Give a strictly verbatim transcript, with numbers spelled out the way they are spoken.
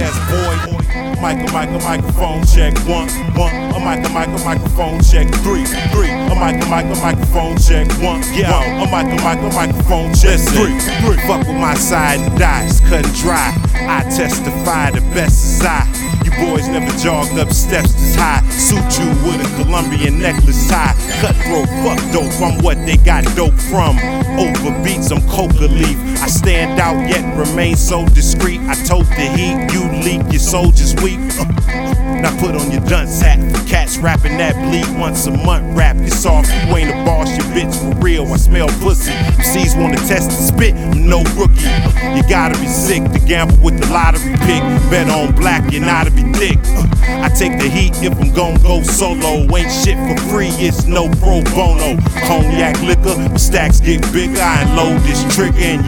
Yes, boy. Michael, Michael, microphone check one, one. A Michael, Michael, microphone check three, three. A Michael, Michael, microphone check one, yeah. A Michael, Michael, microphone check three, three. Fuck with my side and die, it's cut and dry. I testify the best is I. You boys never jogged up steps this high. Suit you with a Colombian necklace tie. Cutthroat, fuck dope, I'm what they got dope from. Over beats, I'm coca leaf. I stand out yet remain so discreet. I tote the heat, you leak, your soldiers weak. Uh, now put on your dunce hat. Cats rapping that bleed once a month. Rap you soft, you ain't a boss, you bitch for real. I smell pussy. M Cs wanna test and spit, I'm no rookie. Uh, you gotta be sick to gamble with the lottery pick. Bet on black, you're not to be thick. Uh, I take the heat if I'm gon' go solo. Ain't shit for free, it's no pro bono. Cognac liquor, stacks get bigger. I unload this trigger and